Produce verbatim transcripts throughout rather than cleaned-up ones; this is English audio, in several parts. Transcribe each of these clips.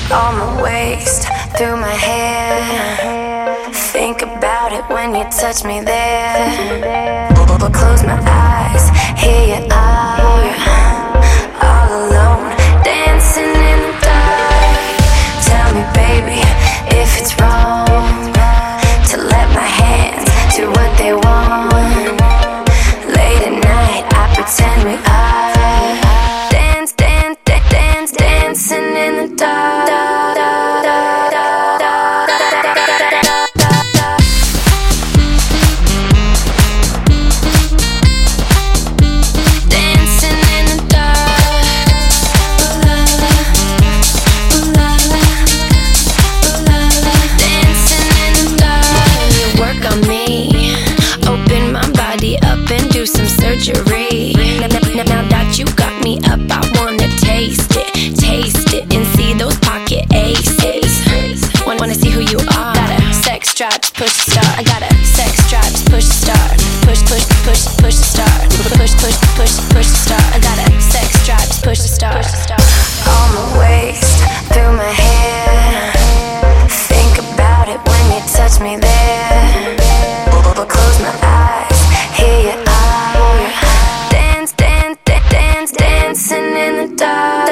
on my waist, through my hair. Think about it when you touch me there. But close my eyes, here you are, all alone, dancing in the dark. Tell me, baby, if it's wrong to let my hands do what they want. Late at night, I pretend we are dance, dance, dance, dance, dancing in the dark. Now that you got me up, I wanna taste it, taste it, and see those pocket aces. Wanna see who you are? Got a sex drive, push start. I got a sex drive, push start. Push, push, push, push start. Push, push, push, push start. I got a sex drive, push start. On my waist, through my hair. Think about it when you touch me there. But close my eyes, here you are. Dance, dance, dance, dance, dancing in the dark.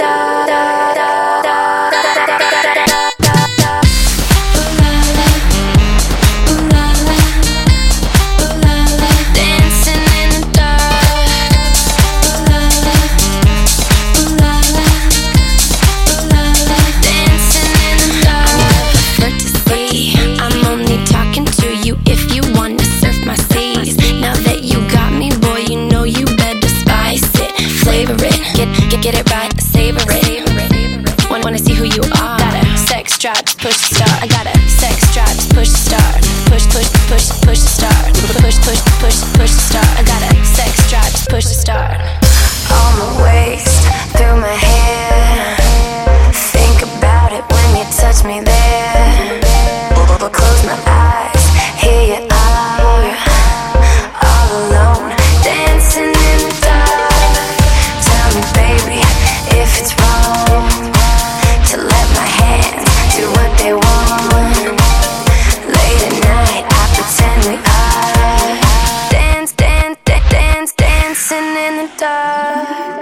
Get it right, savor it. Wanna see who you are? Got a sex drive, push start. I got a sex drive, push start. Push, push, push, push start. Push, push, push, push start. I got a sex drive, push start. On my waist, through my hair. Think about it when you touch me there. But close my eyes, here you are, all alone, dancing in the dark. Tell me, baby, if it's wrong to let my hands do what they want. Late at night, I pretend we are dance, dance, dance, dance, dancing in the dark.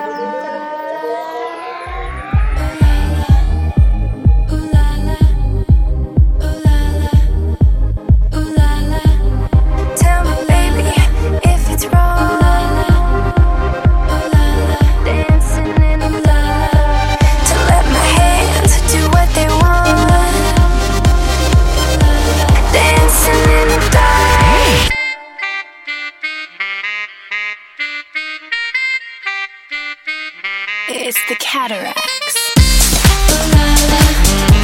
It's the Cataracts.